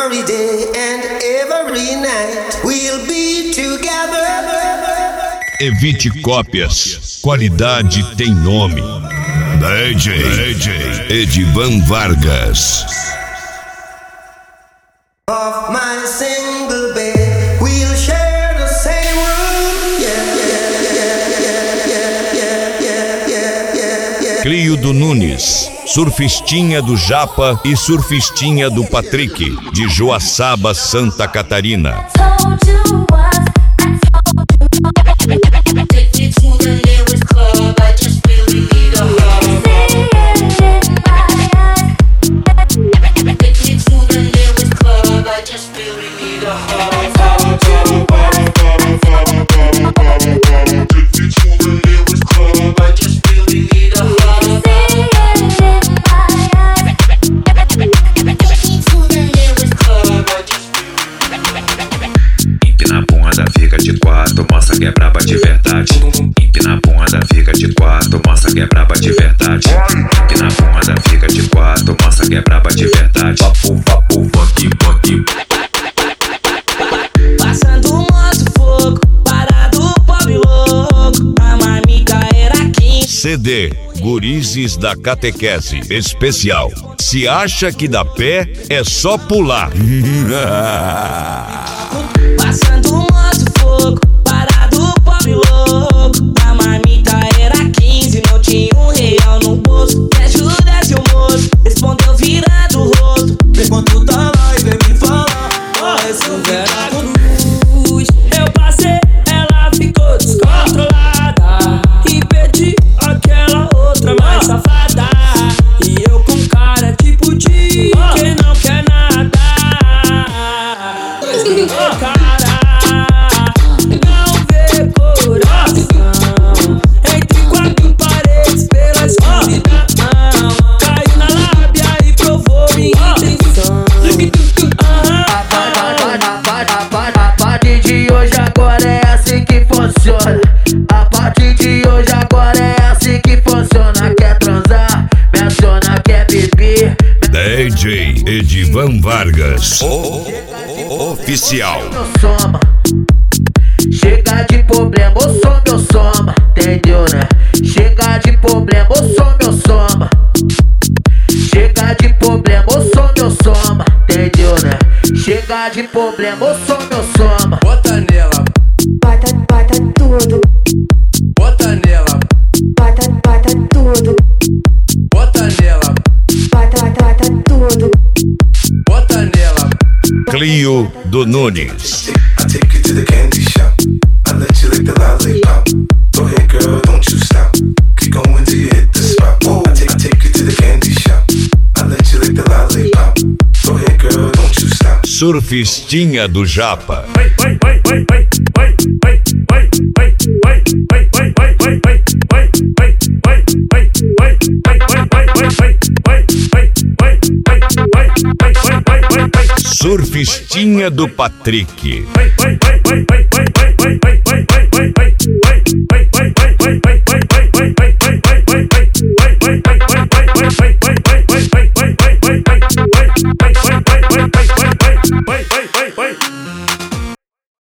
every day and every night we'll be together. Evite cópias. Qualidade tem nome. DJ Edivan Vargas. Off my single bed, we'll share the same room. Yeah. Clio do Nunes, surfistinha do Japa e surfistinha do Patrick, de Joaçaba, Santa Catarina. Empina a bunda, fica de quatro, mostra que é braba de verdade. Empina a bunda, fica de quatro, mostra que é braba de verdade. Empina a bunda, fica de quatro, mostra que é braba de verdade. Papo, papo, fuck, fuck. Passando moto, fogo, parado, pobre louco. A marmica era 15. CD Gurizes da Catequese Especial. Se acha que dá pé, é só pular. Passando moto, fogo, parado, pobre louco. A marmita era 15, não tinha R$1 no bolso. Me ajuda, seu moço, respondeu virando o rosto. Enquanto tá lá e vem me falar, eu sou Vera Cruz. Eu passei, ela ficou descontrolada e pedi aquela outra mais safada. E eu com cara tipo de quem não quer nada. Cara, não vê coração entre quatro paredes pela escuridão. Caiu na lábia e provou minha intenção. A partir de hoje agora é assim que funciona. A partir de hoje agora é assim que funciona. Quer transar? Me aciona, quer beber? DJ Edivan Vargas Oficial. Meu soma, chega de problema, eu sou meu soma, entendeu, né? Chega de problema, eu sou meu soma. Chega de problema, eu sou meu soma, entendeu, né? Chega de problema, eu sou meu soma. Bota nela, Bota tudo, bota nela, bota tudo, bota nela, bota tudo. bota nela. Clio do Nunes. I take you to the candy shop. I let you lick the lollipop. Go ahead, girl, don't you stop. Keep going till you hit the spot. I take you to the candy shop. I let you lick the lollipop. Go ahead, girl, don't you stop. Surfistinha do Japa. Surfistinha do Patrick.